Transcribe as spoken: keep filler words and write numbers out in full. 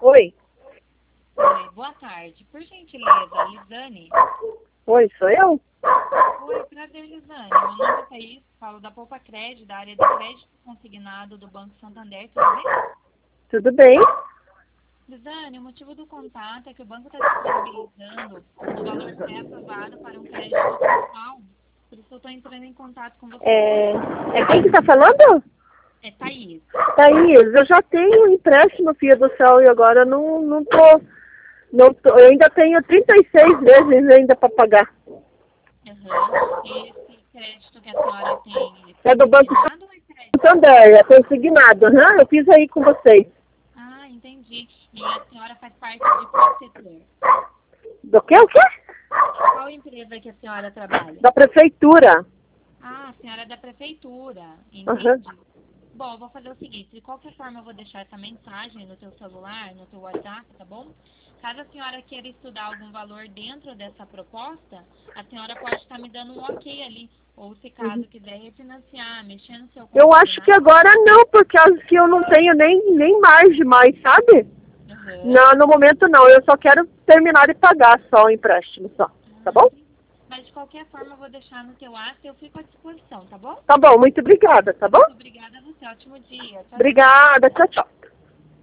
Oi. Oi, boa tarde. Por gentileza, Lisane. Oi, sou eu? Oi, prazer, Lisane. Meu nome é Thaís, falo da Poupa Crédito, da área de crédito consignado do Banco Santander, tudo bem? Tudo bem? Lisane, o motivo do contato é que o banco está disponibilizando um valor pré-aprovado para um crédito total. Por isso eu estou entrando em contato com você. É, é quem que tá falando? É Thaís. Thaís, eu já tenho um empréstimo, filha do céu, e agora não, não tô... Não tô, eu ainda tenho trinta e seis meses ainda para pagar. Uhum. Esse crédito que a senhora tem, ele É foi do Banco consignado ou é crédito? Santander, é consignado, né? Eu fiz aí com vocês. Ah, entendi. E a senhora faz parte de qual setor? Do que, o quê? Qual empresa que a senhora trabalha? Da prefeitura. Ah, a senhora é da prefeitura. Aham. Entendi. Bom, eu vou fazer o seguinte, de qualquer forma eu vou deixar essa mensagem no teu celular, no teu WhatsApp, tá bom? Caso a senhora queira estudar algum valor dentro dessa proposta, a senhora pode estar me dando um ok ali. Ou se caso quiser refinanciar, mexer no seu Eu acho que consignado. agora não, porque acho que eu não tenho nem, nem margem mais, sabe? Uhum. Não, no momento não. Eu só quero terminar de pagar só o empréstimo, só. Tá Ah, bom? entendi. Mas de qualquer forma eu vou deixar no teu WhatsApp e eu fico à disposição, tá bom? Tá bom, muito obrigada, tá bom? Obrigada a você. Ótimo dia. Tchau, tchau. Obrigada, tchau, tchau.